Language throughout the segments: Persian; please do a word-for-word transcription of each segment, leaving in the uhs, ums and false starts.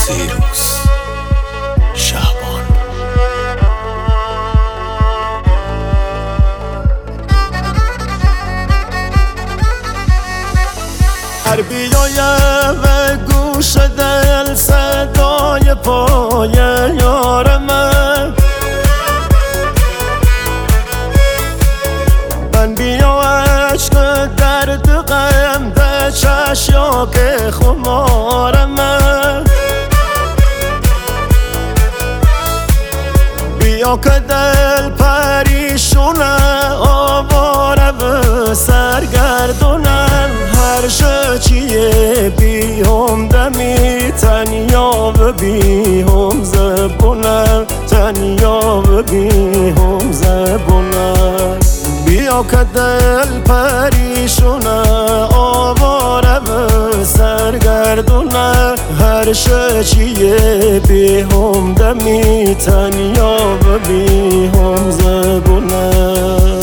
سیروس شعبان. هر بیایه و گوش دل صدای پای یارمه، من بیا عشق درد غم به چشیاک خمارمه، بیا که دل پریشونه آواره و سرگردونم، هر شچیه بی هم دمی تنیا و بی هم زبونم، تنیا و بی هم زبونم، بیا که دل پریشونه آواره و سرگردونه، هر شچیه بی هم دمی تنیا و بی هم زبونه.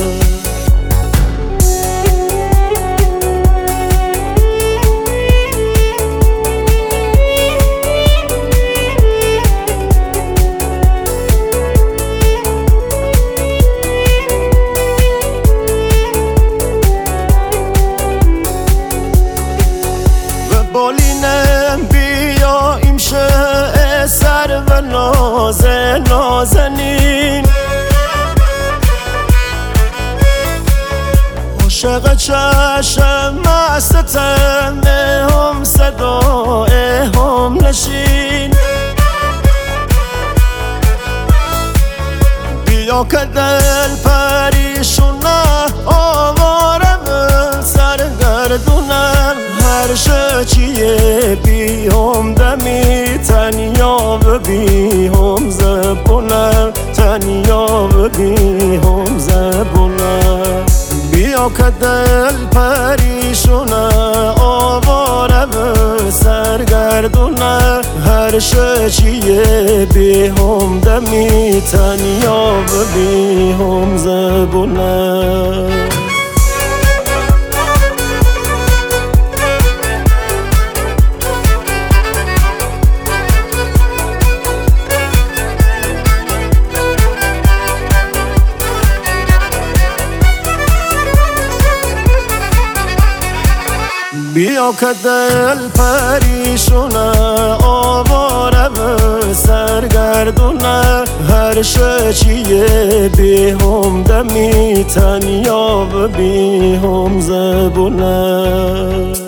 بالینم بیا ایمشه سر و ناز نازنین، عاشق چشم مستم هم صدای هم نشین، بیا که دل پریشونه آواره و سرگردونم، هر شچیه بی هم دمی تنیا و بی هم زبونم، تنیا و بی هم زبونم، بیا که دل پریشونه آواره و سرگردونه، هر شچیه بی هم دمی تنیا و بی هم زبونم. بیا که دل پریشونه آواره و سرگردونه، هر شچیه بی هم دمی تنیا و بی هم زبونه.